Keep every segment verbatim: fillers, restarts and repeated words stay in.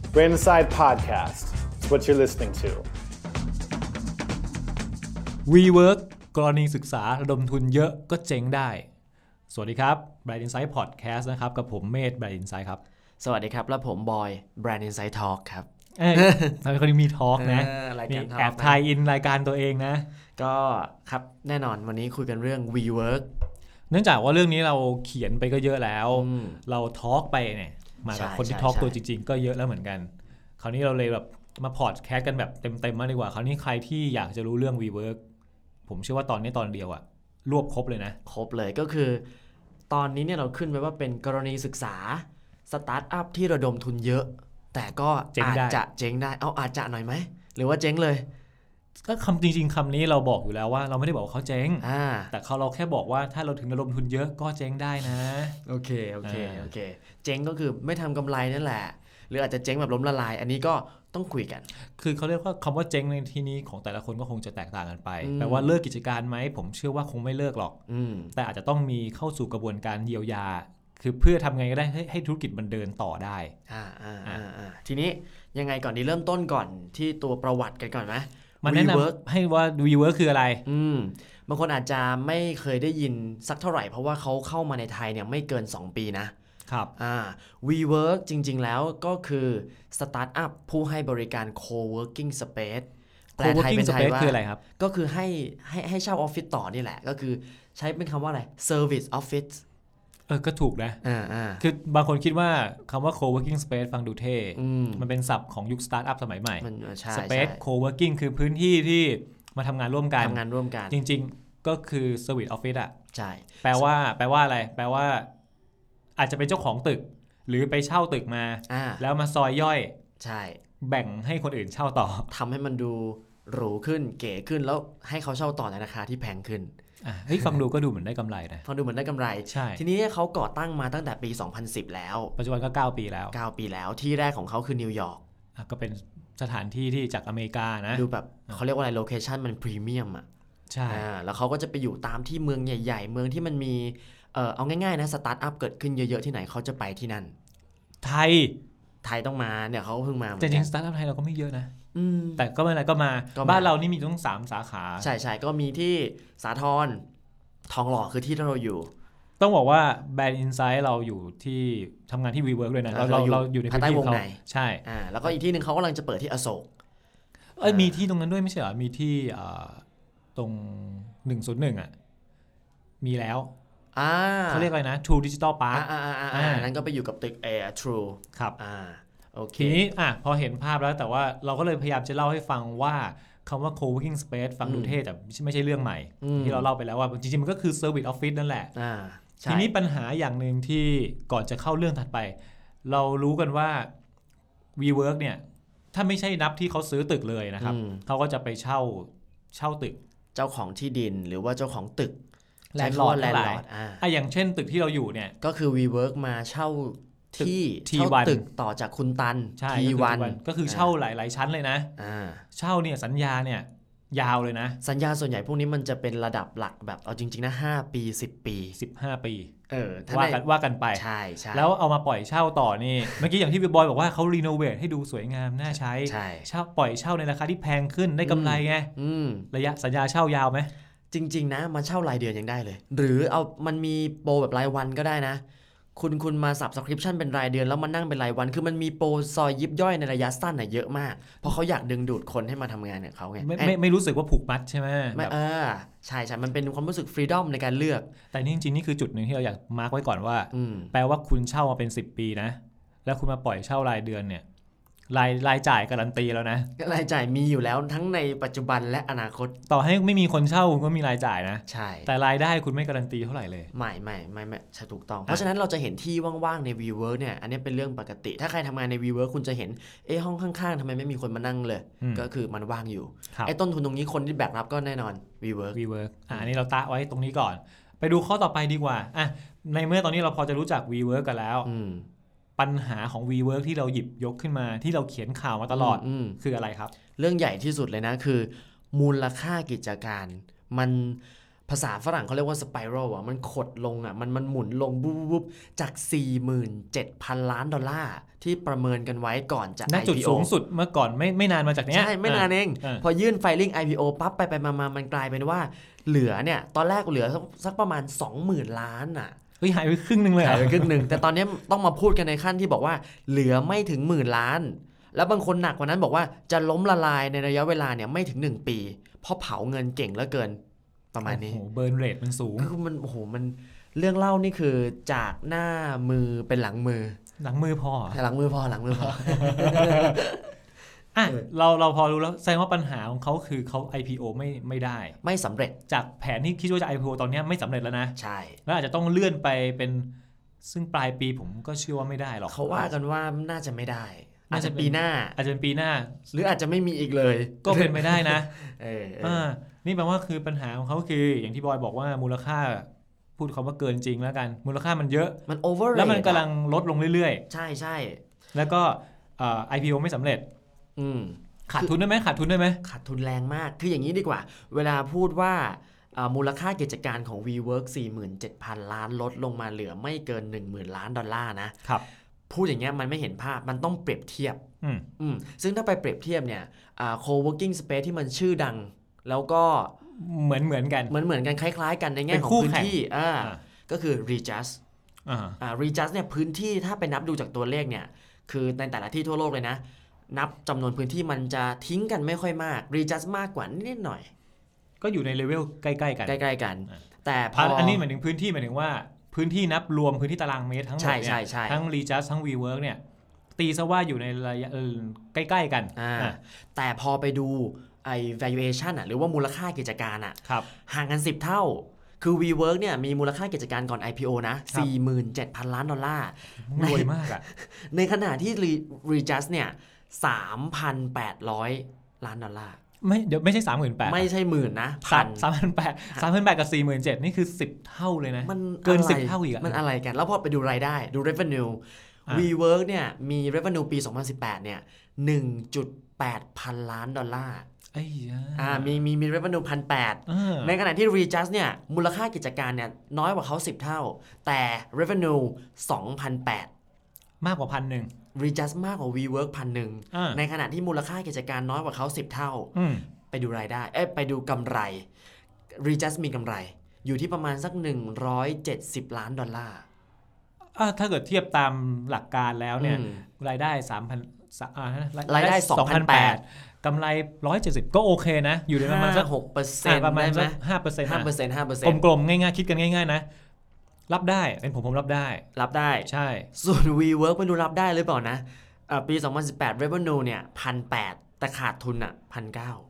Brain Inside Podcast. It's what you're listening to. WeWork กรณีศึกษาระดมทุนเยอะก็เจ๊งได้สวัสดีครับ Brain Inside Podcast นะครับกับผมเมธ Brain Inside ครับสวัสดีครับแล้วผมบอย Brain Inside Talk ครับเอ้ยทำไมคนนี้มีทอล์กนะมีแอบทายอินรายการตัวเองนะก็ครับแน่นอนวันนี้คุยกันเรื่อง WeWork เนื่องจากว่าเรื่องนี้เราเขียนไปก็เยอะแล้วเราทอล์กไปเนี่ยมากับคนที่ทอล์กตัวจริงๆก็เยอะแล้วเหมือนกันคราวนี้เราเลยแบบมาพอดแคสต์กันแบบเต็มๆมากดีกว่าคราวนี้ใครที่อยากจะรู้เรื่อง WeWork ผมเชื่อว่าตอนนี้ตอนเดียวอะรวบครบเลยนะครบเลยก็คือตอนนี้เนี่ยเราขึ้นไว้ว่าเป็นกรณีศึกษาสตาร์ทอัพที่ระดมทุนเยอะแต่ก็อาจจะเจ๊งได้เอาอาจจะหน่อยไหมหรือว่าเจ๊งเลยก็คำจริงๆคำนี้เราบอกอยู่แล้วว่าเราไม่ได้บอกเขาเจ๊งแต่เขาเราแค่บอกว่าถ้าเราถึงระดมทุนเยอะก็เจ๊งได้นะโอเคโอเคโอเคเจ๊งก็คือไม่ทำกำไรนั่นแหละหรืออาจจะเจ๊งแบบล้มละลายอันนี้ก็ต้องคุยกันคือเขาเรียกว่าคำว่าเจ๊งในที่นี้ของแต่ละคนก็คงจะแตกต่างกันไปแปลว่าเลิกกิจการไหมผมเชื่อว่าคงไม่เลิกหรอกแต่อาจจะต้องมีเข้าสู่กระบวนการเยียวยาคือเพื่อทำไงก็ได้ให้ให้ธุรกิจมันเดินต่อได้อ่าอ่าอ่าทีนี้ยังไงก่อนดีเริ่มต้นก่อนที่ตัวประวัติกันก่อนไหมมันแนะนำให้ว่า WeWork คืออะไรอืมบางคนอาจจะไม่เคยได้ยินสักเท่าไหร่เพราะว่าเขาเข้ามาในไทยเนี่ยไม่เกินสองปีนะครับอ่า WeWork จริงๆแล้วก็คือสตาร์ทอัพผู้ให้บริการ Co-working Space แปลไทยเป็นไทยว่าคืออะไรครับก็คือให้ให้ให้เช่าออฟฟิศต่อนี่แหละก็คือใช้เป็นคำว่าอะไร Service Office เออก็ถูกนะอ่าอ่าคือบางคนคิดว่าคำว่า co-working space ฟังดูเท่มันเป็นศัพท์ของยุคสตาร์ทอัพสมัยใหม่ space co-working คือพื้นที่ที่มาทำงานร่วมกันทำงานร่วมกันจริงๆก็คือ service office อ่ะใช่แปลว่าแปลว่าอะไรแปลว่าอาจจะเป็นเจ้าของตึกหรือไปเช่าตึกมาแล้วมาซอยย่อยใช่แบ่งให้คนอื่นเช่าต่อทำให้มันดูหรูขึ้นเก๋ขึ้นแล้วให้เขาเช่าต่อในราคาที่แพงขึ้นอ่ะเฮ้ยฟังดูก็ดูเหมือนได้กำไรนะฟังดูเหมือนได้กำไรใช่ทีนี้เขาก่อตั้งมาตั้งแต่ปีสองพันสิบแล้วปัจจุบันก็เก้าปีแล้วเก้าปีแล้วที่แรกของเขาคือนิวยอร์กอ่ะก็เป็นสถานที่ที่จากอเมริกานะดูแบบเขาเรียกว่าอะไรโลเคชั่นมันพรีเมียมอ่ะใช่อ่าแล้วเขาก็จะไปอยู่ตามที่เมืองใหญ่ๆเมืองที่มันมีเออเอาง่ายๆนะสตาร์ทอัพเกิดขึ้นเยอะๆที่ไหนเขาจะไปที่นั่นไทยไทยต้องมาเนี่ยเขาเพิ่งมาแต่จริงสตาร์ทอัพไทยเราก็ไม่เยอะนะแต่ก็ไม่อะไรก็มาบ้านเรานี่มีต้องสามสาขาใช่ๆก็มีที่สาทรทองหล่อคือที่เราอยู่ต้องบอกว่า Brain Inside เราอยู่ที่ทำงานที่ WeWork เลยนะเราเราเราอยู่ในพื้นที่เขาใช่อ่าแล้วก็อีกที่นึงเขากำลังจะเปิดที่อโศกเอ้ยมีที่ตรงนั้นด้วยไม่ใช่เหรอมีที่ตรงหนึ่งศูนย์หนึ่งอ่ะมีแล้วเขาเรียกอะไรนะ True Digital Park อ่าอ่านั้นก็ไปอยู่กับตึก Air True ครับอ่าโอเคทีนี้อ่ะพอเห็นภาพแล้วแต่ว่าเราก็เลยพยายามจะเล่าให้ฟังว่าคำว่า co-working space ฟังดูเท่แต่ไม่ใช่เรื่องใหม่ที่เราเล่าไปแล้วว่าจริงๆมันก็คือ service office นั่นแหละทีนี้ปัญหาอย่างนึงที่ก่อนจะเข้าเรื่องถัดไปเรารู้กันว่า WeWork เนี่ยถ้าไม่ใช่นับที่เขาซื้อตึกเลยนะครับเขาก็จะไปเช่าเช่าตึกเจ้าของที่ดินหรือว่าเจ้าของตึกแลนด์ลอร์ดแลนด์ลอร์ดอ่ะอย่างเช่นตึกที่เราอยู่เนี่ยก็คือ WeWork มาเช่าที่เช่าตึกต่อจากคุณตัน ที วันก็คือเช่าหลายๆชั้นเลยนะเช่าเนี่ยสัญญาเนี่ยยาวเลยนะสัญญาส่วนใหญ่พวกนี้มันจะเป็นระดับหลักแบบเอาจริงๆนะห้าปีสิบปีสิบห้าปีเออว่ากันว่ากันไปใช่ใช่แล้วเอามาปล่อยเช่าต่อนี่เมื่อกี้อย่างที่พี่บอยบอกว่าเขารีโนเวทให้ดูสวยงามน่าใช้เช่าปล่อยเช่าในราคาที่แพงขึ้นได้กำไรไงระยะสัญญาเช่ายาวไหมจริงๆนะมาเช่ารายเดือนยังได้เลยหรือเอามันมีโปรแบบรายวันก็ได้นะคุณคุณมา subscription เป็นรายเดือนแล้วมานั่งเป็นรายวันคือมันมีโปรซอยยิบย่อยในระยะสั้นน่ะเยอะมากเพราะเขาอยากดึงดูดคนให้มาทำงานกับเขาไงไม่ไม่ไม่รู้สึกว่าผูกมัดใช่ไหมไม่เออใช่ใช่มันเป็นความรู้สึก freedom ในการเลือกแต่นี่จริงๆนี่คือจุดหนึ่งที่เราอยากมาร์คไว้ก่อนว่าแปลว่าคุณเช่ามาเป็นสิบปีนะแล้วคุณมาปล่อยเช่ารายเดือนเนี่ยรายรายจ่ายการันตีแล้วนะรายจ่ายมีอยู่แล้วทั้งในปัจจุบันและอนาคตต่อให้ไม่มีคนเช่าคุณก็มีรายจ่ายนะใช่แต่รายได้คุณไม่การันตีเท่าไหร่เลยไม่ไม่ไม่ไม่ใช่ถูกต้องเพราะฉะนั้นเราจะเห็นที่ว่างๆใน WeWork เนี่ยอันนี้เป็นเรื่องปกติถ้าใครทำงานใน WeWork คุณจะเห็นเอ๊ะห้องข้างๆทำไมไม่มีคนมานั่งเลยก็คือมันว่างอยู่ไอ้ต้นทุนตรงนี้คนที่แบกรับก็แน่นอน WeWork WeWork อ่ะอันนี้เราตะไว้ตรงนี้ก่อนไปดูข้อต่อไปดีกว่าอ่ะในเมื่อตอนนี้เราพอจะรู้จัก WeWork กันแล้วปัญหาของ WeWork ที่เราหยิบยกขึ้นมาที่เราเขียนข่าวมาตลอด อ, คืออะไรครับเรื่องใหญ่ที่สุดเลยนะคือมูลค่ากิจการมันภาษาฝรั่งเขาเรียกว่าสไปรัลอ่ะมันขดลงอ่ะมันมันหมุนลงบุ๊บๆจาก สี่หมื่นเจ็ดพัน ล้านดอลลาร์ที่ประเมินกันไว้ก่อนจะณ จุดสูงสุดเมื่อก่อนไม่ไม่นานมาจากเนี้ยใช่ไม่นานเองพอยื่นไฟลิ่ง ไอ พี โอ ปั๊บไปไปมามันกลายเป็นว่าเหลือเนี่ยตอนแรกเหลือสักประมาณ สองหมื่น ล้านอ่ะเฮ้ยหายไปครึ่งนึงเลยหายไปครึ่งนึงแต่ตอนนี้ต้องมาพูดกันในขั้นที่บอกว่าเหลือไม่ถึงหมื่นล้านแล้วบางคนหนักกว่านั้นบอกว่าจะล้มละลายในระยะเวลาเนี่ยไม่ถึงหนึ่งปีเพราะเผาเงินเก่งเหลือเกินประมาณนี้โอ้โหเบิร์นเรทมันสูงคือมันโอ้โหมันเรื่องเล่านี่คือจากหน้ามือเป็นหลังมือหลังมือพอหลังมือพอหลังมือพออ่ะเราเราพอรู้แล้วแสดงว่าปัญหาของเขาคือเขา ไอ พี โอ ไม่ไม่ได้ไม่สำเร็จจากแผนที่คิดว่าจะ ไอ พี โอ ตอนนี้ไม่สำเร็จแล้วนะใช่แล้วอาจจะต้องเลื่อนไปเป็นซึ่งปลายปีผมก็เชื่อว่าไม่ได้หรอกเขาว่ากันว่าน่าจะไม่ได้อาจจะปีหน้าอาจจะเป็นปีหน้าหรืออาจจะไม่มีอีกเลยก็เป็นไปได้นะเอออ่านี่แปลว่าคือปัญหาของเขาคืออย่างที่บอยบอกว่ามูลค่าพูดคำว่าเกินจริงแล้วกันมูลค่ามันเยอะมันโอเวอร์แล้วมันกำลังลดลงเรื่อยๆใช่ใช่แล้วก็เอ่อ ไอ พี โอ ไม่สำเร็จอืมขาดทุนได้ไหมขาดทุนได้ไหมขาดทุนแรงมากคืออย่างนี้ดีกว่าเวลาพูดว่ามูลค่ากิจการของ WeWork สี่หมื่นเจ็ดพัน ล้านลดลงมาเหลือไม่เกิน หนึ่งหมื่น ล้านดอลลาร์นะครับพูดอย่างเงี้ยมันไม่เห็นภาพมันต้องเปรียบเทียบอืมอืมซึ่งถ้าไปเปรียบเทียบเนี่ยอ่า co-working space ที่มันชื่อดังแล้วก็เหมือนเหมือนกันเหมือนเหมือนกันคล้ายๆกันในแง่ของพื้นที่อ่าก็คือ Regus อ่าอ่า Regus เนี่ยพื้นที่ถ้าไปนับดูจากตัวเลขเนี่ยคือในแต่ละที่ทั่วโลกเลยนะนับจำนวนพื้นที่มันจะทิ้งกันไม่ค่อยมาก Regus มากกว่านิดหน่อยก็อยู่ในเลเวลใกล้ๆกันใกล้ๆกันแต่พออันนี้หมายถึงพื้นที่หมายถึงว่าพื้นที่นับรวมพื้นที่ตารางเมตรทั้งหมดเนี่ยทั้ง Regus ทั้ง WeWork เนี่ยตีซะว่าอยู่ในระยะใกล้ๆกันแต่พอไปดูไอ้ valuation อ่ะหรือว่ามูลค่ากิจการอ่ะห่างกันสิบเท่าคือ WeWork เนี่ยมีมูลค่ากิจการก่อน ไอ พี โอ นะ สี่หมื่นเจ็ดพัน ล้านดอลลาร์รวยมากอ่ะในขณะที่ Regus เนี่ย สามพันแปดร้อย ล้านดอลลาร์ไม่เดี๋ยวไม่ใช่ สามหมื่นแปดพันไม่ใช่หมื่นนะพัน สามพันแปดร้อย สามพันแปดร้อย กับ สี่หมื่นเจ็ดพัน นี่คือสิบเท่าเลยนะมันเกินสิบเท่าอีกอ่ะมันอะไรกันแล้วพอไปดูรายได้ดู revenue WeWork เนี่ยมี revenue ปีสองพันสิบแปดเนี่ย หนึ่งจุดแปด พันล้านดอลลาร์ไอ้อ่ามีมีมี revenue หนึ่งพันแปดร้อย ในขณะที่ Regus เนี่ยมูลค่ากิจการเนี่ยน้อยกว่าเขาสิบเท่าแต่ revenue สองพันแปดร้อยมากกว่า หนึ่งพัน Regus มากกว่า WeWork หนึ่งพัน ในขณะที่มูลค่ากิจการน้อยกว่าเขาสิบเท่าไปดูรายได้เอ้ยไปดูกำไร Regus มีกำไรอยู่ที่ประมาณสักหนึ่งร้อยเจ็ดสิบล้านดอลลาร์ถ้าเกิดเทียบตามหลักการแล้วเนี่ยรายได้ สามพัน อ่ารายได้ สองพันแปดร้อยกำไรหนึ่งร้อยเจ็ดสิบก็โอเคนะอยู่ในประมาณสักหกเปอร์เซ็นต์ประมาณสัก ห้าเปอร์เซ็นต์ ห้าเปอร์เซ็นต์ ห้าเปอร์เซ็นต์ กลมๆง่ายๆคิดกันง่ายๆนะรับได้เป็นผมผมรับได้รับได้ใช่ส่วน WeWork ไม่รู้รับได้หรือเปล่านะปีสองพันสิบแปด revenue เนี่ย หนึ่งพันแปดร้อย แต่ขาดทุนอ่ะ หนึ่งพันเก้าร้อย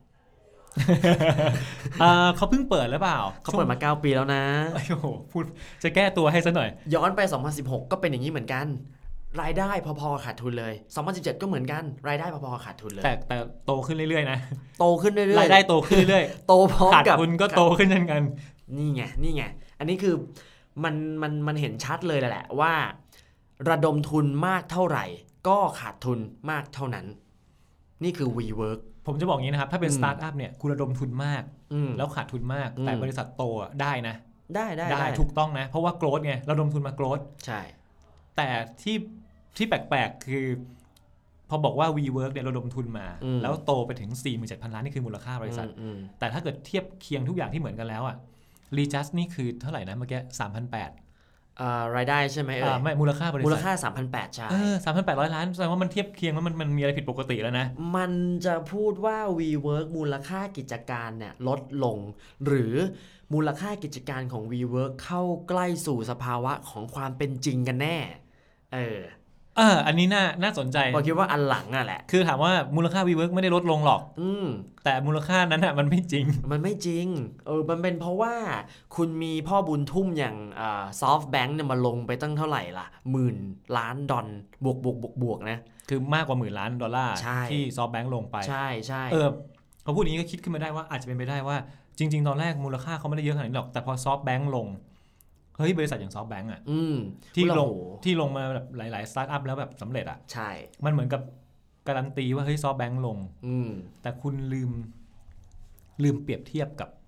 อ่าเขาเพิ่งเปิดหรือเปล่าเขาเปิดมาเก้าปีแล้วนะโอ้โหพูดจะแก้ตัวให้ซะหน่อยย้อนไปสองพันสิบหกก็เป็นอย่างนี้เหมือนกันรายได้พอๆขาดทุนเลยสองพันสิบเจ็ดก็เหมือนกันรายได้พอๆขาดทุนเลยแต่แต่โตขึ้นเรื่อยๆนะโตขึ้นเรื่อยๆรายได้โตขึ้นเรื่อยๆโตพร้อมกับขาดทุนก็โตขึ้นเช่นกันนี่ไงนี่ไงอันนี้คือมันมันมันเห็นชัดเลยแหละว่าระดมทุนมากเท่าไหร่ก็ขาดทุนมากเท่านั้นนี่คือ WeWork ผมจะบอกงี้นะครับถ้าเป็นสตาร์ทอัพเนี่ยคุณระดมทุนมากแล้วขาดทุนมากแต่บริษัทโตได้นะได้ได้ได้ถูกต้องนะเพราะว่าโกรธไงระดมทุนมาโกรธใช่แต่ที่ที่แปลกๆคือพอบอกว่า WeWork เนี่ยระดมทุนมาแล้วโตไปถึง สี่หมื่นเจ็ดพัน ล้านนี่คือมูลค่าบริษัทแต่ถ้าเกิดเทียบเคียงทุกอย่างที่เหมือนกันแล้วอ่ะ Regus นี่คือเท่าไหร่นะเมื่อกี้ สามพันแปดร้อยอ่ารายได้ใช่ไหมเอ่ยไม่มูลค่าบริษัทมูลค่า สามพันแปดร้อย ใช่เออ สามพันแปดร้อย ล้านแสดงว่ามันเทียบเคียงแล้วมันมันมีอะไรผิดปกติแล้วนะมันจะพูดว่า WeWork มูลค่ากิจการเนี่ยลดลงหรือมูลค่ากิจการของ WeWork เข้าใกล้สู่สภาวะของความเป็นจริงกันแน่เออเอออันนี้น่าน่าสนใจผมคิดว่าอันหลังอ่ะแหละคือถามว่ามูลค่า WeWork ไม่ได้ลดลงหรอกอืมแต่มูลค่านั้นอ่ะมันไม่จริงมันไม่จริงเออมันเป็นเพราะว่าคุณมีพ่อบุญทุ่มอย่างอ่า SoftBank เนี่ยมาลงไปตั้งเท่าไหร่ล่ะหมื่นล้านดอลบวกบวกบวกบวกนะคือมากกว่าหมื่นล้านดอลลาร์ที่ SoftBank ลงไปใช่ใช่เออพอพูดอย่างนี้ก็คิดขึ้นมาได้ว่าอาจจะเป็นไปได้ว่าจริงๆตอนแรกมูลค่าเขาไม่ได้เยอะขนาดนี้หรอกแต่พอ SoftBank ลงเฮ้ยบริษัทอย่าง SoftBank อ่ะที่ลงที่ลงมาแบบหลายๆสตาร์ทอัพแล้วแบบสำเร็จอ่ะใช่มันเหมือนกับการันตีว่าเฮ้ย SoftBank ลงแต่คุณลืมลืมเปรียบเทียบกับ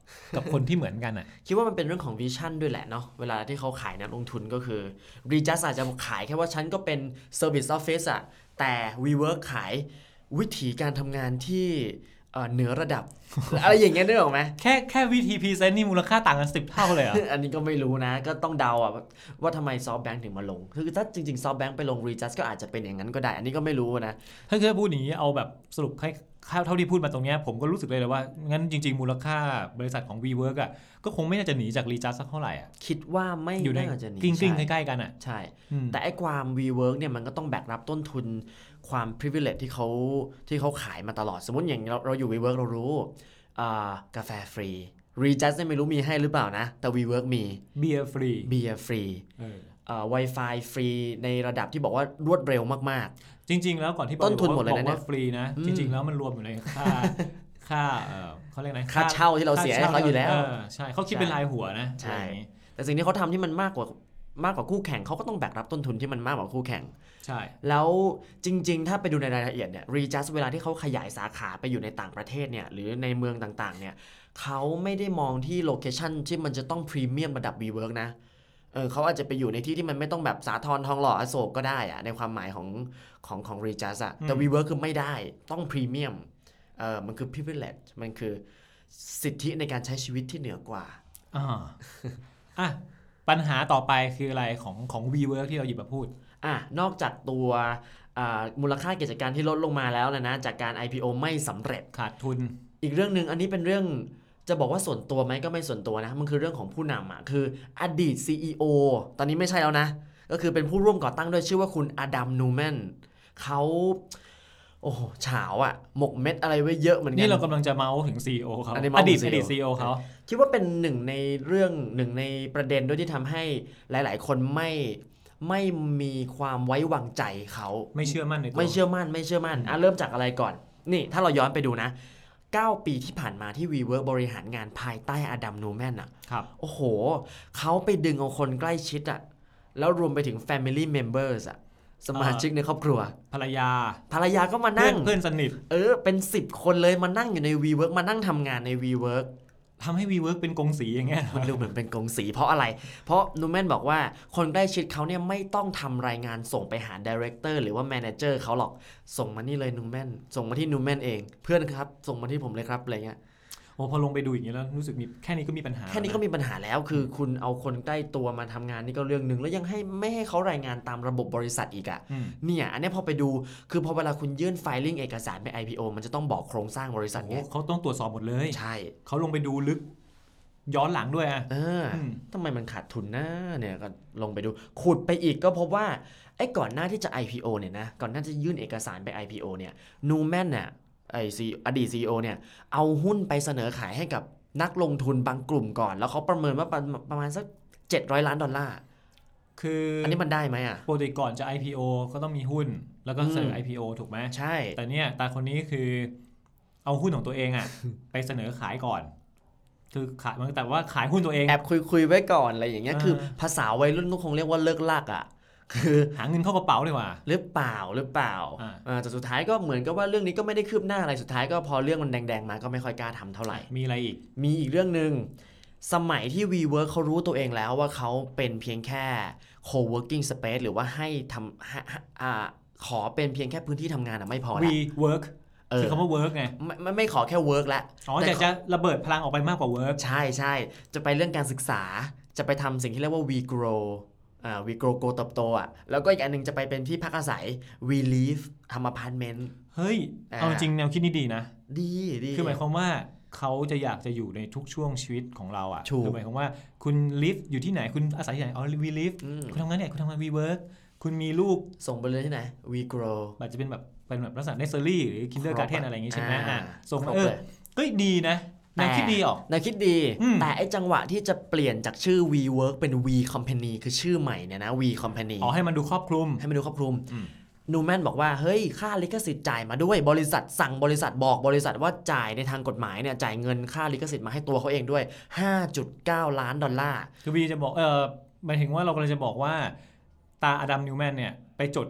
กับคนที่เหมือนกันอ่ะคิดว่ามันเป็นเรื่องของวิชั่นด้วยแหละเนาะเวลาที่เขาขายนักลงทุนก็คือ Readjust อาจจะขายแค่ว่าฉันก็เป็น Service Office อะแต่ WeWork ขายวิธีการทำงานที่เหนือระดับ อะไรอย่างเงี้ยนึกออกไหมแค่แค่วิธีพรีเซนต์นี่มูลค่าต่างกันสิบเท่าเลยเหรออันนี้ก็ไม่รู้นะก็ต้องเดาอะว่าทำไม SoftBank ถึงมาลงคือถ้าจริงๆ SoftBank ไปลง Readjust ก็อาจจะเป็นอย่างนั้นก็ได้อันนี้ก็ไม่รู้นะถ้าเกิดพูดอย่างนี้เอาแบบสรุปให้เท่าที่พูดมาตรงนี้ผมก็รู้สึกเลยว่างั้นจริงๆมูลค่าบริษัทของ WeWork อ่ะก็คงไม่น่าจะหนีจาก Readjust สักเท่าไหร่อ่ะคิดว่าไม่น่าจะหนีกลิ้งๆใกล้ๆกันอ่ะใช่แต่ไอ้ความ WeWork เนี่ยมันก็ต้องแบกรับต้นทุนความ privilege ที่เขาที่เขาขายมาตลอดสมมติอย่างเราเราอยู่ WeWork เรารู้กาแฟฟรี Readjust ไม่รู้มีให้หรือเปล่านะแต่ WeWork มีเบียร์ฟรีเบียร์ฟรีเอ่อ Wi-Fi ฟรีในระดับที่บอกว่ารวดเร็วมากๆจริงๆแล้วก่อนที่ต้นทุนหมดเลยนะเนี่ยฟรีนะจริงๆแล้วมันรวมอยู่ในค่าค่าเอ่อเขาเรียกไงค่าเช่าที่เราเสียให้เขาอยู่แล้วใช่เขาคิดเป็นรายหัวนะใช่แต่สิ่งที่เขาทำที่มันมากกว่ามากกว่าคู่แข่งเขาก็ต้องแบกรับต้นทุนที่มันมากกว่าคู่แข่งใช่แล้วจริงๆถ้าไปดูในรายละเอียดเนี่ย Readjust เวลาที่เขาขยายสาขาไปอยู่ในต่างประเทศเนี่ยหรือในเมืองต่างๆเนี่ยเขาไม่ได้มองที่โลเคชั่นที่มันจะต้องพรีเมียมระดับ WeWork นะเออเขาอาจจะไปอยู่ในที่ที่มันไม่ต้องแบบสาทรทองหล่ออโศกก็ได้อะในความหมายของของของ Readjust อะแต่ WeWork คือไม่ได้ต้องพรีเมียมเออมันคือ privilege มันคือสิทธิในการใช้ชีวิตที่เหนือกว่าอ่าอ่ะปัญหาต่อไปคืออะไรของของ WeWork ที่เราหยิบมาพูดอ่ะนอกจากตัวมูลค่ากิจการที่ลดลงมาแล้วนะนะจากการ ไอ พี โอ ไม่สำเร็จขาดทุนอีกเรื่องนึงอันนี้เป็นเรื่องจะบอกว่าส่วนตัวไหมก็ไม่ส่วนตัวนะมันคือเรื่องของผู้นำอ่ะคืออดีต ซี อี โอ ตอนนี้ไม่ใช่แล้วนะก็คือเป็นผู้ร่วมก่อตั้งด้วยชื่อว่าคุณอดัมนูแมนเขาโอ้โหเฉาอ่ะหมกเม็ดอะไรไว้เยอะเหมือนกันนี่เรากำลังจะเมาส์ถึง ซี อี โอ เขาอดีตอดีต ซี อี โอ เขาคิดว่าเป็นหนึ่งในเรื่องหนึ่งในประเด็นด้วยที่ทำให้หลายๆคนไม่ไม่มีความไว้วางใจเขาไม่เชื่อมั่นในตัวไม่เชื่อมั่นไม่เชื่อมั่นอ่ะเริ่มจากอะไรก่อนนี่ถ้าเราย้อนไปดูนะเก้าปีที่ผ่านมาที่ WeWork บริหารงานภายใต้อดัมนูแมนอ่ะครับโอ้โหเขาไปดึงเอาคนใกล้ชิดอ่ะแล้วรวมไปถึง Family Members อ่ะสมาชิกในครอบครัวภรรยาภรรยาก็มานั่งเพื่อนสนิทเออเป็นสิบคนเลยมานั่งอยู่ใน WeWork มานั่งทำงานใน WeWork ทำให้ WeWork เป็นกงสีอย่างเงี้ยมันดูเหมือนเป็นกงสีเพราะอะไรเพราะนูแมนบอกว่าคนใกล้ชิดเขาเนี่ยไม่ต้องทำรายงานส่งไปหา Director หรือว่า Manager เขาหรอกส่งมานี่เลยนูแมนส่งมาที่นูแมนเองเพื่อนครับส่งมาที่ผมเลยครับอะไรเงี้ยโอ้พอลงไปดูอย่างนี้แล้วรู้สึกมีแค่นี้ก็มีปัญหาแค่นี้ก็มีปัญหาแล้วคือคุณเอาคนใกล้ตัวมาทำงานนี่ก็เรื่องนึงแล้วยังให้ไม่ให้เขารายงานตามระบบบริษัทอีกอ่ะเนี่ยอันนี้พอไปดูคือพอเวลาคุณยื่นไฟลิ่งเอกสารไป ไอ พี โอ มันจะต้องบอกโครงสร้างบริษัทเนี่ยเขาต้องตรวจสอบหมดเลยใช่เขาลงไปดูลึกย้อนหลังด้วยอ่ะเออทำไมมันขาดทุนนะเนี่ยก็ลงไปดูขุดไปอีกก็พบว่าไอ้ก่อนหน้าที่จะ ไอ พี โอ เนี่ยนะก่อนหน้าจะยื่นเอกสารไป ไอ พี โอ เนี่ยนูแมนเนี่ยไอซีอดีต ซี อี โอ เนี่ยเอาหุ้นไปเสนอขายให้กับนักลงทุนบางกลุ่มก่อนแล้วเขาประเมินว่าประมาณสักเจ็ดร้อยล้านดอลลาร์คืออันนี้มันได้ไหมอ่ะปกติก่อนจะ ไอ พี โอ ก็ต้องมีหุ้นแล้วก็เสนอ ไอ พี โอ ถูกไหมใช่แต่เนี่ยตาคนนี้คือเอาหุ้นของตัวเองอ่ะ ไปเสนอขายก่อนคือขายแต่ว่าขายหุ้นตัวเองแอบคุยคุยไว้ก่อนอะไรอย่างเงี้ยคือภาษาวัยรุ่นก็คงเรียกว่าเลิกลักอ่ะคือหาเงินเข้ากระเป๋าดีกว่าหรือเปล่าหรือเปล่าอ่าแต่สุดท้ายก็เหมือนกับว่าเรื่องนี้ก็ไม่ได้คืบหน้าอะไรสุดท้ายก็พอเรื่องมันแดงๆมาก็ไม่ค่อยกล้าทำเท่าไหร่มีอะไรอีกมีอีกเรื่องนึงสมัยที่ WeWork เขารู้ตัวเองแล้วว่าเขาเป็นเพียงแค่ co-working space หรือว่าให้ทำอ่าขอเป็นเพียงแค่พื้นที่ทำงานไม่พอละ WeWorkคือคำว่า work ไงไม่ไม่ขอแค่ work ละอ๋อแต่จะระเบิดพลังออกไปมากกว่า work ใช่ใช่จะไปเรื่องการศึกษาจะไปทำสิ่งที่เรียกว่า We Grow อ่า We Grow โกเติบโตอ่ะแล้วก็อีกอันนึงจะไปเป็นที่พักอาศัย We Live ทำอพาร์ตเมนต์เฮ้ยเอาจริงแนวคิดนี้ดีนะดีดีคือหมายความว่าเขาจะอยากจะอยู่ในทุกช่วงชีวิตของเราอ่ะคือหมายความว่าคุณ live อยู่ที่ไหนคุณอาศัยที่ไหนอ๋อ We Live คุณทำงานเนี่ยคุณทำงาน We Work คุณมีลูกส่งไปเลยที่ไหน We Grow อาจจะเป็นแบบเป็นแบบลักษณะ nursery หรือ kindergarten อะไรอย่างงี้ใช่ไหมอ่าส่งเออก็ดีนะแนวคิดดีออกแนวคิดดีแต่ไอ้จังหวะที่จะเปลี่ยนจากชื่อ WeWork เป็น We Company คือชื่อใหม่เนี่ยนะ We Company อ๋อให้มันดูครอบคลุมให้มันดูครอบคลุมนูแมนบอกว่าเฮ้ยค่าลิขสิทธิ์จ่ายมาด้วยบริษัทสั่งบริษัทบอกบริษัทว่าจ่ายในทางกฎหมายเนี่ยจ่ายเงินค่าลิขสิทธิ์มาให้ตัวเขาเองด้วย ห้าจุดเก้า ล้านดอลลาร์คือวีจะบอกเออหมายถึงว่าเรากำลังจะบอกว่าตาอดัมนิวแมนเนี่ยไปจด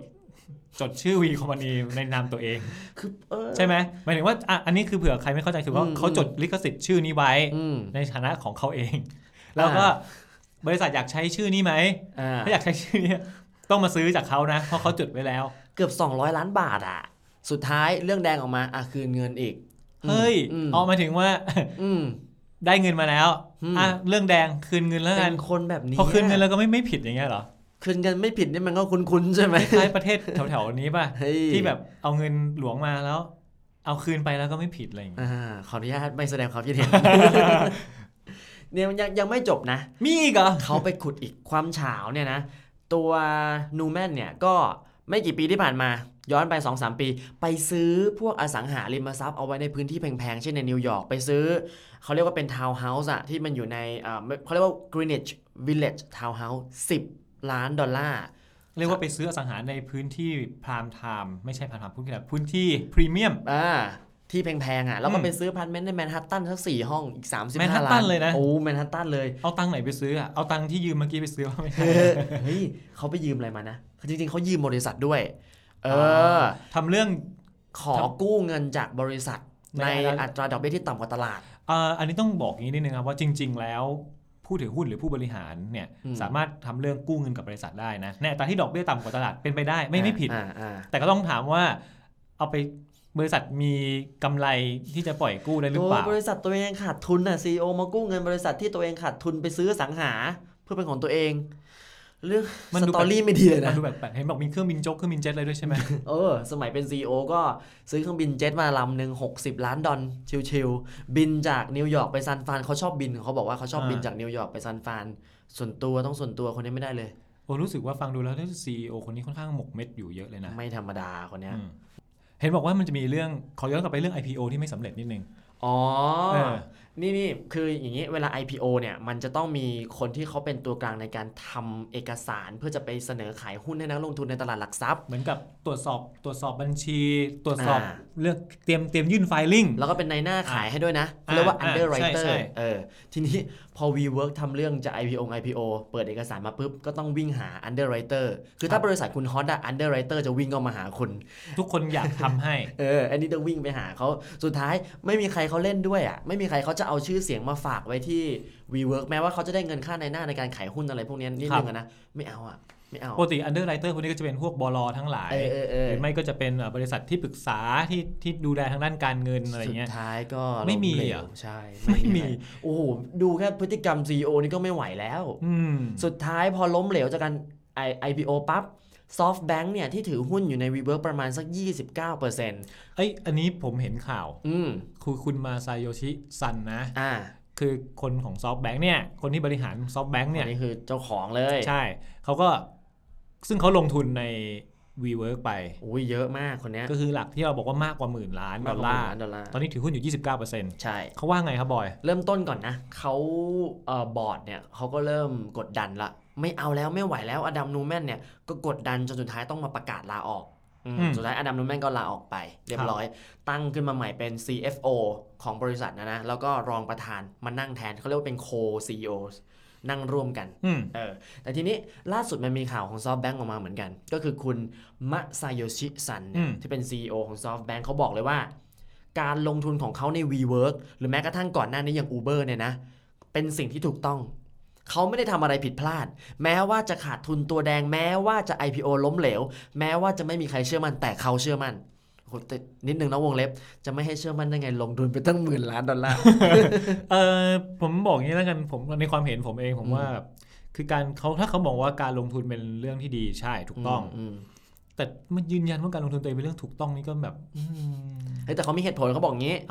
จดชื่อ V Company ในนามตัวเองคือใช่ไหมหมายถึงว่าอ่ะอันนี้คือเผื่อใครไม่เข้าใจคือว่าเขาจดลิขสิทธิ์ชื่อนี้ไว้ในฐานะของเขาเองแล้วก็บริษัทอยากใช้ชื่อนี้ไหมถ้าอยากใช้ชื่อนี้ต้องมาซื้อจากเขานะเพราะเขาจดไว้แล้วเกือบสองร้อยล้านบาทอ่ะสุดท้ายเรื่องแดงออกมาอ่ะคืนเงินอีกเฮ้ยออกมาถึงว่าได้เงินมาแล้วอ่ะเรื่องแดงคืนเงินแล้วกันคนแบบนี้พอคืนเงินแล้วก็ไม่ไม่ผิดอย่างเงี้ยเหรอคืนเงินไม่ผิดนี่มันก็คุ้นๆใช่ไหมคล้ายประเทศแถวๆนี้ป่ะที่แบบเอาเงินหลวงมาแล้วเอาคืนไปแล้วก็ไม่ผิดอะไรอย่างเงี้ยขออนุญาตไม่แสดงความคิดเห็นเนี่ยยังยังไม่จบนะมีอีกเหรอเขาไปขุดอีกความเฉาเนี่ยนะตัวนูแมนเนี่ยก็ไม่กี่ปีที่ผ่านมาย้อนไป สองถึงสาม ปีไปซื้อพวกอสังหาริมทรัพย์เอาไว้ในพื้นที่แพงๆเช่นในนิวยอร์กไปซื้อเขาเรียกว่าเป็นทาวน์เฮาส์อะที่มันอยู่ในอ่าเขาเรียกว่า Greenwich Village Town House สิบล้านดอลลาร์เรียกว่าไปซื้ออสังหาในพื้นที่พรามไทม์ไม่ใช่พรามไทม์พื้นที่พื้นที่พรีเมียมอ่าที่แพงๆอ่ะแล้วก็ไปซื้ออพาร์ตเมนต์ในแมนฮัตตันสักสี่ห้องอีกสามสิบห้าล้านแมนฮัตตันเลยนะโอ้แมนฮัตตันเลยเอาตังค์ไหนไปซื้ออ่ะเอาตังค์ที่ยืมเมื่อกี้ไปซื้อไม่ใช่เฮ้ยเขาไปยืมอะไรมานะจริงๆเขายืมบริษัทด้วยเออทำเรื่องขอกู้เงินจากบริษัทในอัตราดอกเบี้ยที่ต่ำกว่าตลาดอ่าอันนี้ต้องบอกอย่างนี้นิดนึงครับว่าจริงๆแล้วผู้ถือหุ้นหรือผู้บริหารเนี่ยสามารถทำเรื่องกู้เงินกับบริษัทได้นะในอัตราที่ดอกเบี้ยต่ำกว่าตลาดเป็นไปได้ไม่ไม่ผิดแต่ก็ต้องถามว่าเอาไปบริษัทมีกำไรที่จะปล่อยกู้ได้หรือเปล่าบริษัทตัวเองขาดทุนน่ะ ซี อี โอ มากู้เงินบริษัทที่ตัวเองขาดทุนไปซื้อสังหาเพื่อเป็นของตัวเองเรื่องสตอรี่ไม่ดีเลยนะมันดูแบบเห็นบอกมีเครื่องบินโจ๊กเครื่องบินเจ็ตอะไรด้วยใช่ไหมเออสมัยเป็น ซี อี โอ ก็ซื้อเครื่องบินเจ็ตมาลำหนึ่งหกสิบล้านดอลชิลๆบินจากนิวยอร์กไปซานฟรานเขาชอบบินเขาบอกว่าเขาชอบบินจากนิวยอร์กไปซานฟรานส่วนตัวต้องส่วนตัวคนนี้ไม่ได้เลยโอ้รู้สึกว่าฟังดูแล้วที่ ซี อี โอ คนนี้ค่อนข้างหมกเม็ดอยู่เยอะเลยนะไม่ธรรมดาคนนี้เห็นบอกว่ามันจะมีเรื่องขอย้อนกลับไปเรื่อง ไอ พี โอ ที่ไม่สำเร็จนิดนึงอ๋อนี่นี่คืออย่างนี้เวลา ไอ พี โอ เนี่ยมันจะต้องมีคนที่เขาเป็นตัวกลางในการทำเอกสารเพื่อจะไปเสนอขายหุ้นให้นักลงทุนในตลาดหลักทรัพย์เหมือนกับตรวจสอบตรวจสอบบัญชีตรวจสอบเรื่องเตรียมเตรียมยื่นไฟลิ่งแล้วก็เป็นนายหน้าขายให้ด้วยนะเรียกว่า underwriter เออทีนี้พอ WeWork ทำเรื่องจะ ไอ พี โอ ไอ พี โอ เปิดเอกสารมาปุ๊บก็ต้องวิ่งหา underwriter คือถ้าบริษัทคุณฮอตอะ underwriter จะวิ่งเข้ามาหาคุณทุกคนอยากทำให้เอออันนี้ต้องวิ่งไปหาเขาสุดท้ายไม่มีใครเขาเล่นด้วยอะไม่มีใครเขาจะเอาชื่อเสียงมาฝากไว้ที่ WeWork แม้ว่าเขาจะได้เงินค่าในหน้าในการขายหุ้นอะไรพวกนี้นิดนึงนะไม่เอาอะไม่เอาปกติ underwriter พวกนี้ก็จะเป็นพวกบล.ทั้งหลายหรือไม่ก็จะเป็นบริษัทที่ปรึกษาที่ที่ดูแลทางด้านการเงินอะไรเงี้ยสุดท้ายก็ไม่มีอ่ะใช่ไม่มีโอ้โหดูแค่พฤติกรรม ซี อี โอ นี่ก็ไม่ไหวแล้วสุดท้ายพอล้มเหลวจากการ ไอ พี โอ ปั๊บ SoftBank เนี่ยที่ถือหุ้นอยู่ใน WeWork ประมาณสัก ยี่สิบเก้าเปอร์เซ็นต์เอ้ยอันนี้ผมเห็นข่าวคือคุณมาซาโยชิซันนะอ่าคือคนของ SoftBank เนี่ยคนที่บริหาร SoftBank เนี่ยนี่คือเจ้าของเลยใช่เขาก็ซึ่งเขาลงทุนใน WeWork ไปอุ้ยเยอะมากคนนี้ก็คือหลักที่เราบอกว่ามากกว่าหมื่นล้านดอลลาร์ตอนนี้ถือหุ้นอยู่ ยี่สิบเก้าเปอร์เซ็นต์ใช่เขาว่าไงครับบอยเริ่มต้นก่อนนะเขาเอ่อบอร์ดเนี่ยเขาก็เริ่มกดดันละไม่เอาแล้วไม่ไหวแล้วอดัมนูแมนเนี่ยก็กดดันจนสุดท้ายต้องมาประกาศลาออกสุดท้ายอดัมนูแมนก็ลาออกไปเรียบร้อยตั้งขึ้นมาใหม่เป็น ซี เอฟ โอ ของบริษัทนะนะแล้วก็รองประธานมานั่งแทนเขาเรียกว่าเป็น Co-ซี อี โอ นั่งร่วมกันเออแต่ทีนี้ล่าสุดมันมีข่าวของ SoftBank ออกมาเหมือนกันก็คือคุณมะซาโยชิซันเนี่ยที่เป็น ซี อี โอ ของ SoftBank เขาบอกเลยว่าการลงทุนของเขาใน WeWork หรือแม้กระทั่งก่อนหน้านี้อย่าง Uber เนี่ยนะเป็นสิ่งที่ถูกต้องเขาไม่ได้ทำอะไรผิดพลาดแม้ว่าจะขาดทุนตัวแดงแม้ว่าจะ ไอ พี โอ ล้มเหลวแม้ว่าจะไม่มีใครเชื่อมั่นแต่เขาเชื่อมั่นนิดนึงนะวงเล็บจะไม่ให้เชื่อมั่นได้ไงลงทุนไปตั้งหมื่นล้านดอลลาร์เออผมบอกงี้แล้วกันผมในความเห็นผมเองผมว่าคือการเขาถ้าเขาบอกว่าการลงทุนเป็นเรื่องที่ดีใช่ถูกต้องแต่มันยืนยันว่าการลงทุนตัวเองเป็นเรื่องถูกต้องนี่ก็แบบแต่เขามีเหตุผลเขาบอกงี้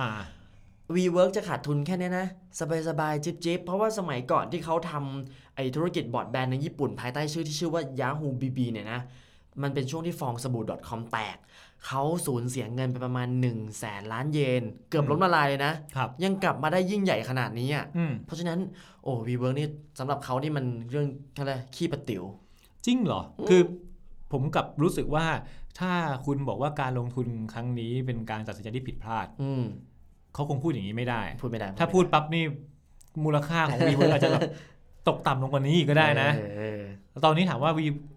WeWork จะขาดทุนแค่นี้นะสบายๆจิ๊บๆเพราะว่าสมัยก่อนที่เขาทำไอ้ธุรกิจบอร์ดแบนด์ในญี่ปุ่นภายใต้ชื่อที่ชื่อว่า Yahoo บี บี เนี่ยนะมันเป็นช่วงที่ฟองสบู่ .com แตกเขาสูญเสียเงินไปประมาณหนึ่งแสนล้านเยนเกือบล้มละลายเลยนะยังกลับมาได้ยิ่งใหญ่ขนาดนี้อ่ะเพราะฉะนั้นโอ้ WeWork นี่สำหรับเขานี่มันเรื่องอะไรขี้ปะติ๋วจริงเหรอคือผมกับรู้สึกว่าถ้าคุณบอกว่าการลงทุนครั้งนี้เป็นการตัดสินใจที่ผิดพลาดเขาคงพูดอย่างนี้ไม่ได้พูดไม่ได้ถ้าพูดปั๊บนี่มูลค่าของ WeWork อาจจะแบบตกต่ำลงกว่านี้ก็ได้นะตอนนี้ถามว่า V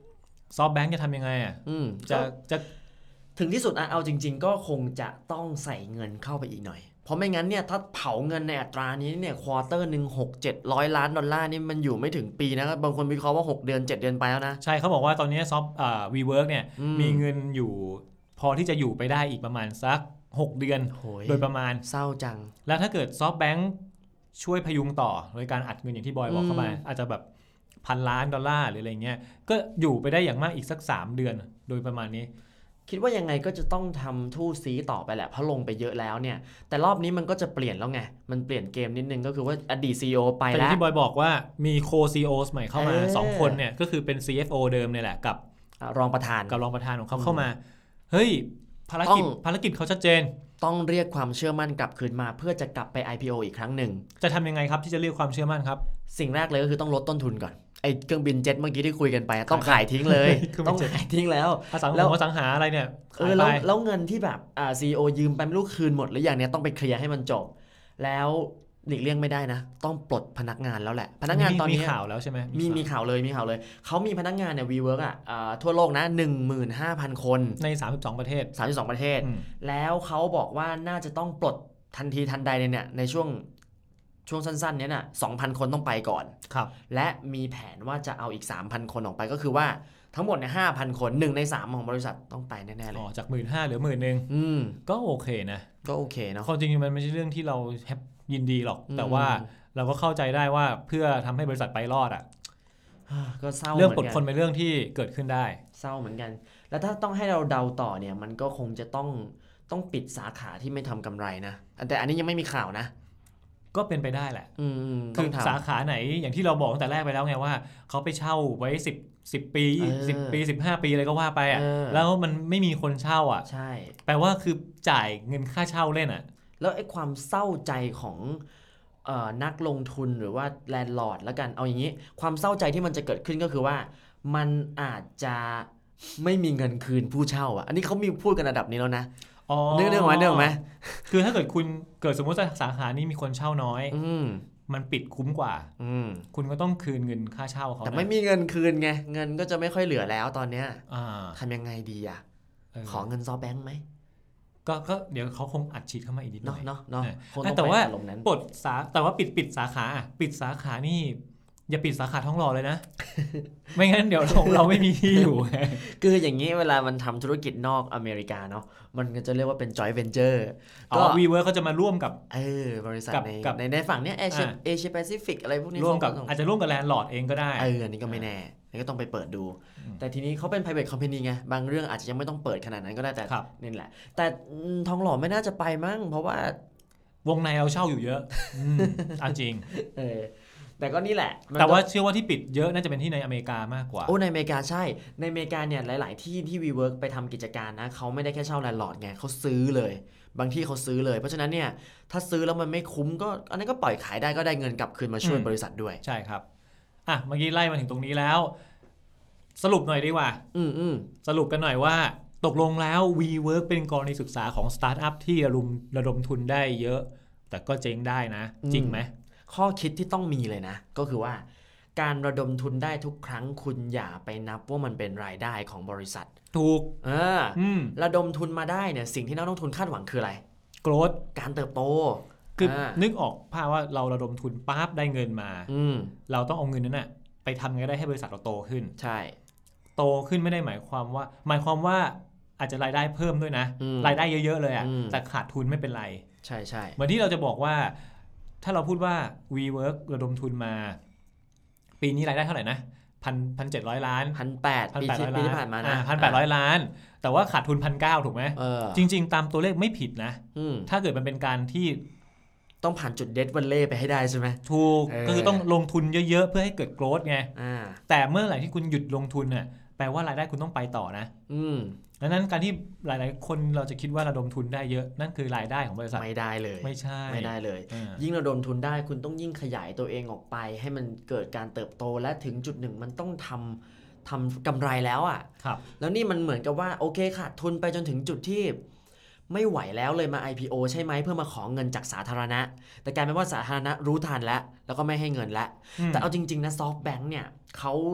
ซอฟต์แบงค์จะทำยังไงอ่ะจะจะถึงที่สุดอะเอาจริงๆก็คงจะต้องใส่เงินเข้าไปอีกหน่อยเพราะไม่งั้นเนี่ยถ้าเผาเงินในอัตรานี้เนี่ยควอเตอร์หนึ่ง หก เจ็ดร้อยล้านดอลลาร์นี่มันอยู่ไม่ถึงปีนะครับบางคนวิเคราะห์ว่าหกเดือนเจ็ดเดือนไปแล้วนะใช่เขาบอกว่าตอนนี้ซอฟต์อ่า WeWork เนี่ยมีเงินอยู่พอที่จะอยู่ไปได้อีกประมาณสักหกเดือนโดยประมาณเศร้าจังแล้วถ้าเกิดซอฟต์แบงค์ช่วยพยุงต่อโดยการอัดเงินอย่างที่บอยบอกเข้ามาอาจจะแบบพันล้านดอลลาร์หรืออะไรเงี้ยก็อยู่ไปได้อย่างมากอีกสักสามเดือนโดยประมาณนี้คิดว่ายังไงก็จะต้องทำทู่ซีต่อไปแหละเพราะลงไปเยอะแล้วเนี่ยแต่รอบนี้มันก็จะเปลี่ยนแล้วไงมันเปลี่ยนเกมนิดนึงก็คือว่าอดีต ซี อี โอ ไปแล้วที่บอยบอกว่ามีโค ซี อี โอ ใหม่เข้ามาสองคนเนี่ยก็คือเป็น ซี เอฟ โอ เดิมเนี่ยแหละกับรองประธานกับรองประธานของเขาเข้ามาเฮ้ยภารกิจภารกิจเขาชัดเจนต้องเรียกความเชื่อมั่นกลับคืนมาเพื่อจะกลับไป ไอ พี โอ อีกครั้งหนึ่งจะทำยังไงครับที่จะเรียกความเชื่อมั่นครับสิ่งแรกเลยก็คือต้องลดต้นทุนก่อนไอ้เครื่องบินเจ็ตเมื่อกี้ที่คุยกันไปต้องขายทิ้งเลยต้องขายทิ้งแล้วอสังหาอสังหาอะไรเนี่ยเออแล้วแล้วเงินที่แบบอ่า ซี อี โอ ยืมไปไม่รู้คืนหมดหรืออย่างเนี้ยต้องไปเคลียร์ให้มันจบแล้วหลีกเลี่ยงไม่ได้นะต้องปลดพนักงานแล้วแหละพนักงานตอนนี้มีข่าวแล้วใช่ไหมมีมีข่าวเลยมีข่าวเลยเขามีพนักงานเนี่ย WeWork อ่ะทั่วโลกนะ หนึ่งหมื่นห้าพัน คนในสามสิบสองประเทศสามสิบสองประเทศแล้วเขาบอกว่าน่าจะต้องปลดทันทีทันใดเนี่ยในช่วงช่วงสั้นๆเนี้ยน่ะ สองพัน คนต้องไปก่อนครับและมีแผนว่าจะเอาอีก สามพัน คนออกไปก็คือว่าทั้งหมดเนี่ย ห้าพัน คนหนึ่งในสามของบริษัทต้องไปแน่ๆเลยอ๋อจาก หนึ่งหมื่นห้าพัน เหลือ หนึ่งหมื่น นึงอืมก็โอเคนะก็โอเคเนาะความจริงมันไม่ใช่เรื่องที่เรายินดีหรอกแต่ว่าเราก็เข้าใจได้ว่าเพื่อทำให้บริษัทไปรอดอ่ะก็เศร้าเรื่องปลดคนเป็นเรื่องที่เกิดขึ้นได้เศร้าเหมือนกันแล้วถ้าต้องให้เราเดาต่อเนี่ยมันก็คงจะต้องต้องปิดสาขาที่ไม่ทำกำไรนะแต่อันนี้ยังไม่มีข่าวนะก็เป็นไปได้แหละคือสาขาไหนอย่างที่เราบอกตั้งแต่แรกไปแล้วไงว่าเขาไปเช่าไว้สิบ สิบปีสิบปีสิบห้าปีอะไรก็ว่าไปอ่ะแล้วมันไม่มีคนเช่าอ่ะใช่แปลว่าคือจ่ายเงินค่าเช่าเล่นอ่ะแล้วไอ้ความเศร้าใจของเอ่อนักลงทุนหรือว่าแลนด์ลอร์ดแล้วกันเอาอย่างนี้ความเศร้าใจที่มันจะเกิดขึ้นก็คือว่ามันอาจจะไม่มีเงินคืนผู้เช่าอ่ะอันนี้เขามีพูดกันระดับนี้แล้วนะเนื่องเนื่องไหมเนื่องไหมคือถ้าเกิดคุณเกิดสมมติสาขานี้มีคนเช่าน้อยมันปิดคุ้มกว่าคุณก็ต้องคืนเงินค่าเช่าเขาแต่ไม่มีเงินคืนไงเงินก็จะไม่ค่อยเหลือแล้วตอนเนี้ยทำยังไงดีอ่ะขอเงินซอฟต์แบงค์ไหมก็ก็เดี๋ยวเขาคงอัดฉีดเข้ามาอีกนิดหน่อยเนาะเนาะแต่ว่าปลดสาแต่ว่าปิดปิดสาขาปิดสาขานี่อย่าปิดสาขาท้องหล่อเลยนะ ไม่งั้นเดี๋ยวเราไม่มีที่อยู่คืออย่างนี้เวลามันทำธุรกิจนอกอเมริกาเนาะมันก็จะเรียกว่าเป็น joint venture ก็ WeWork เขาจะมาร่วมกับเออบริษัทในในฝั่งเนี้ยเอเชียเอเชียแปซิฟิกอะไรพวกนี้ร่วมกับอาจจะร่วมกับแลนด์ลอร์ดเองก็ได้เอออันนี้ก็ไม่แน่นี่ก็ต้องไปเปิดดูแต่ทีนี้เขาเป็น private company ไงบางเรื่องอาจจะยังไม่ต้องเปิดขนาดนั้นก็ได้แต่นี่แหละแต่ทองหล่อไม่น่าจะไปมั้งเพราะว่าวงในเราเช่าอยู่เยอะอ่ะจริงเออแต่ก็นี่แหละแต่ว่าเชื่อว่าที่ปิดเยอะน่าจะเป็นที่ในอเมริกามากกว่าโอ้ในอเมริกาใช่ในอเมริกาเนี่ยหลายๆที่ที่ WeWork ไปทำกิจการนะเขาไม่ได้แค่เช่าแลนด์ลอร์ดไงเขาซื้อเลยบางที่เขาซื้อเลยเพราะฉะนั้นเนี่ยถ้าซื้อแล้วมันไม่คุ้มก็อันนั้นก็ปล่อยขายได้ก็ได้เงินกลับคืนมาช่วยบริษัทด้วยใช่ครับอ่ะเมื่อกี้ไล่มาถึงตรงนี้แล้วสรุปหน่อยดีกว่าอืมอืมสรุปกันหน่อยว่าตกลงแล้ว WeWork เป็นกรณีศึกษาของสตาร์ทอัพที่ระดมระดมทุนได้เยอะแต่ก็เจ๊งได้นะจริงไหมข้อคิดที่ต้องมีเลยนะก็คือว่าการระดมทุนได้ทุกครั้งคุณอย่าไปนับว่ามันเป็นรายได้ของบริษัทถูกเออระดมทุนมาได้เนี่ยสิ่งที่นักลงทุนคาดหวังคืออะไร growth การเติบโตคือนึกออกภาพว่าเราระดมทุนปั๊บได้เงินมาเราต้องเอาเงินนั้นน่ะไปทำไงได้ให้บริษัทเราโตขึ้นใช่โตขึ้นไม่ได้หมายความว่าหมายความว่าอาจจะรายได้เพิ่มด้วยนะรายได้เยอะๆเลยอ่ะแต่ขาดทุนไม่เป็นไรใช่ใช่เหมือนที่เราจะบอกว่าถ้าเราพูดว่า WeWork ระดมทุนมาปีนี้รายได้เท่าไหร่นะพันพันเจ็ดร้อยล้านพันแปดปีที่ผ่านมานะพันแปดร้อยล้านแต่ว่าขาดทุนพันเก้าถูกไหมจริงๆตามตัวเลขไม่ผิดนะถ้าเกิดมันเป็นการที่ต้องผ่านจุดเดดวันเล่ไปให้ได้ใช่ไหมถูกก็คือต้องลงทุนเยอะๆเพื่อให้เกิดโกรธไงแต่เมื่อไหร่ที่คุณหยุดลงทุนเนี่ยแปลว่ารายได้คุณต้องไปต่อนะดังนั้นการที่หลายๆคนเราจะคิดว่าระดมทุนได้เยอะนั่นคือรายได้ของบริษัทไม่ได้เลยไม่ใช่ไม่ได้เลยยิ่งระดมทุนได้คุณต้องยิ่งขยายตัวเองออกไปให้มันเกิดการเติบโตและถึงจุดหนึ่งมันต้องทำทำกำไรแล้วอ่ะครับแล้วนี่มันเหมือนกับว่าโอเคขาดทุนไปจนถึงจุดที่ไม่ไหวแล้วเลยมา ไอ พี โอ ใช่ไหมเพื่อมาขอเงินจากสาธารณะแต่กลายเป็นว่าสาธารณะรู้ทันแล้วแล้วก็ไม่ให้เงินแล้วแต่เอาจริงๆนะซอฟต์แบงค์เนี่ยเขา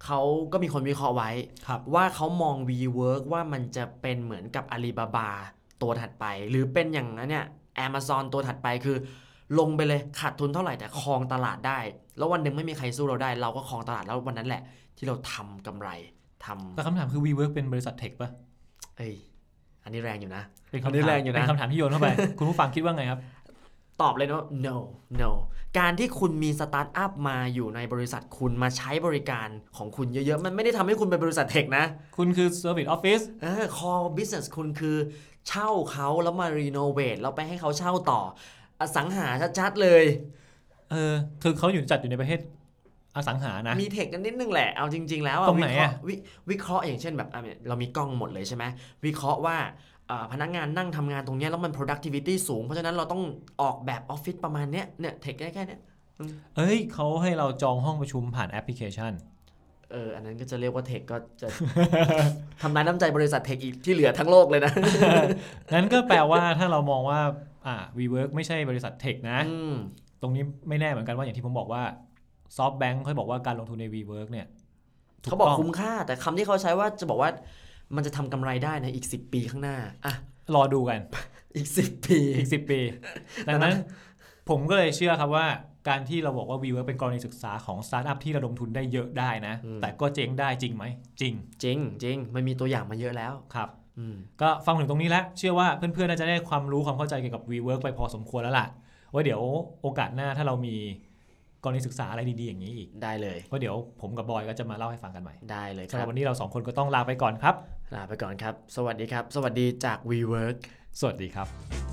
เขาก็มีคนวิเคราะห์ไว้ว่าเขามอง WeWork ว่ามันจะเป็นเหมือนกับ Alibaba ตัวถัดไปหรือเป็นอย่างนั้นเนี่ย Amazon ตัวถัดไปคือลงไปเลยขาดทุนเท่าไหร่แต่ครองตลาดได้แล้ววันหนึ่งไม่มีใครสู้เราได้เราก็ครองตลาดแล้ววันนั้นแหละที่เราทำกำไรทำแต่คำถามคือ WeWork เป็นบริษัทเทคป่ะเอ้ยอันนี้แรงอยู่นะเป็นคำถามแรงอยู่นะเป็นคำถามที่โยนเข้าไป คุณผู้ฟังคิดว่าไงครับตอบเลยนะ no no การที่คุณมีสตาร์ทอัพมาอยู่ในบริษัทคุณมาใช้บริการของคุณเยอะๆมันไม่ได้ทำให้คุณเป็นบริษัทเทคนะคุณคือ Service Office เออ core business คุณคือเช่าเขาแล้วมา renovate แล้วไปให้เขาเช่าต่ออสังหาชัดๆเลยเออคือเขาอยู่จัดอยู่ในประเทศอสังหานะมีเทคกันนิดนึงแหละเอาจริงๆแล้วตรงไหนอะวิเคราะห์อย่างเช่นแบบเรามีกล้องหมดเลยใช่ไหมวิเคราะห์ว่าพนักงานนั่งทำงานตรงนี้แล้วมัน productivity สูงเพราะฉะนั้นเราต้องออกแบบออฟฟิศประมาณเนี้ยเนี่ยเทคแค่ๆเนี้ยเอ้ยเขาให้เราจองห้องประชุมผ่านแอปพลิเคชันเอออันนั้นก็จะเรียกว่าเทคก็จะ ทำร้ายน้ำใจบริษัทเทคอีกที่เหลือทั้งโลกเลยนะงั้นก็แปลว่าถ้าเรามองว่าอ่า WeWork ไม่ใช่บริษัทเทคนะตรงนี้ไม่แน่เหมือนกันว่าอย่างที่ผมบอกว่า SoftBank เขาบอกว่าการลงทุนใน WeWork เนี่ยเขาบอกคุ้มค่าแต่คำที่เขาใช้ว่าจะบอกว่ามันจะทำกำไรได้นะอีกสิบปีข้างหน้าอ่ะรอดูกันอีกสิบปีอีกสิบปีดังนั้นผมก็เลยเชื่อครับว่าการที่เราบอกว่า WeWork เป็นกรณีศึกษาของสตาร์ทอัพที่ระดมทุนได้เยอะได้นะแต่ก็เจ๊งได้จริงไหมจริงจริงจริงมันมีตัวอย่างมาเยอะแล้วครับก็ฟังถึงตรงนี้แล้วเชื่อว่าเพื่อนๆน่าจะได้ความรู้ความเข้าใจเกี่ยวกับ WeWork ไปพอสมควรแล้วล่ะว่าเดี๋ยวโอกาสหน้าถ้าเรามีกรณีศึกษาอะไรดีๆอย่างนี้อีกได้เลยเพราะเดี๋ยวผมกับบอยก็จะมาเล่าให้ฟังกันใหม่ได้เลยครับสำหรับวันนี้เราสองคนก็ต้องลาไปก่อนครับลาไปก่อนครับสวัสดีครับสวัสดีจาก WeWork สวัสดีครับ